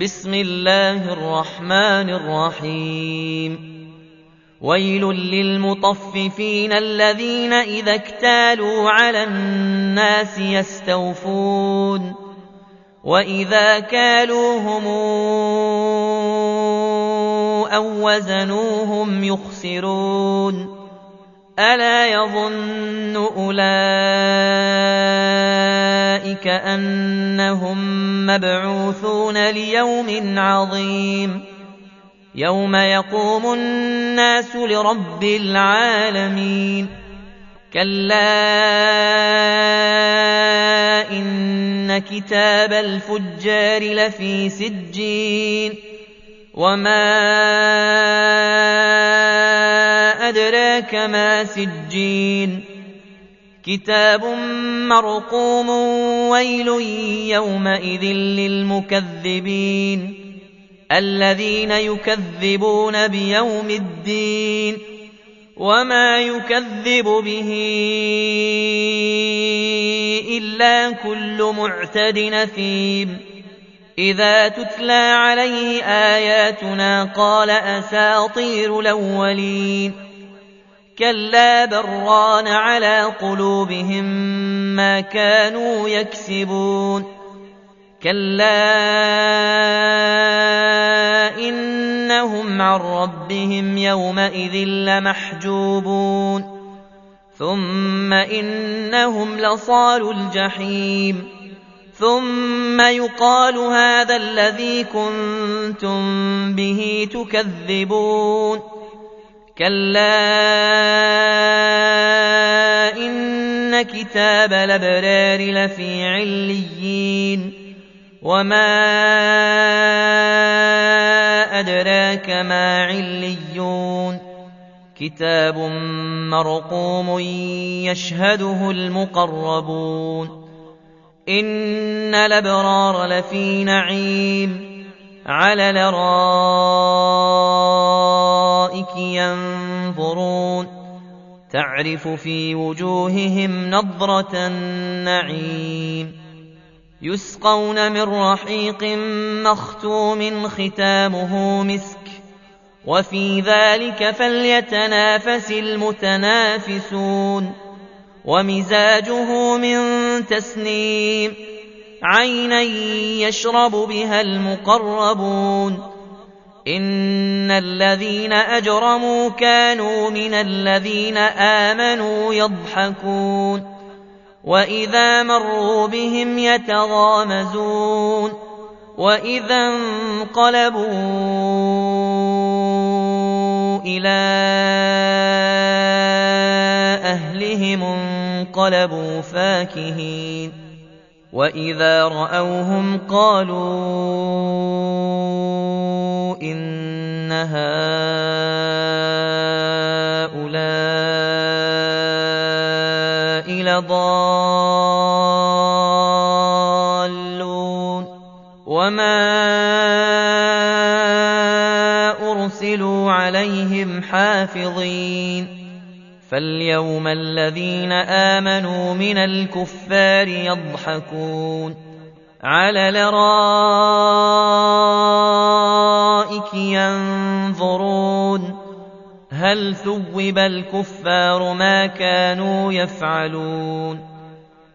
بسم الله الرحمن الرحيم ويل للمطففين الذين إذا اكتالوا على الناس يستوفون وإذا كالوهم أو وزنوهم يخسرون ألا يظن أولئك أنهم مبعوثون ليوم عظيم يوم يقوم الناس لرب العالمين كلا إن كتاب الفجار لفي سجين وما أدراك ما سجين كتاب مرقوم ويل يومئذ للمكذبين الذين يكذبون بيوم الدين وما يكذب به إلا كل معتد أثيم إذا تتلى عليه آياتنا قال أساطير الأولين كلا بران على قلوبهم ما كانوا يكسبون كلا إنهم عن ربهم يومئذ لمحجوبون ثم إنهم لصالوا الجحيم ثم يقال هذا الذي كنتم به تكذبون كلا إن كتاب الأبرار لفي عليين وما أدراك ما عليون كتاب مرقوم يشهده المقربون إن الأبرار لفي نعيم على الأرائك ينظرون تعرف في وجوههم نضرة النعيم يسقون من رحيق مختوم ختامه مسك وفي ذلك فليتنافس المتنافسون ومزاجه من تسنيم عينا يشرب بها المقربون إن الذين أجرموا كانوا من الذين آمنوا يضحكون وإذا مروا بهم يتغامزون وإذا انقلبوا إلى أهلهم انقلبوا فاكهين وإذا رأوهم قالوا إن هؤلاء لضالون وما أرسلوا عليهم حافظين فاليوم الذين آمنوا من الكفار يضحكون على الأرائك ينظرون هل ثوب الكفار ما كانوا يفعلون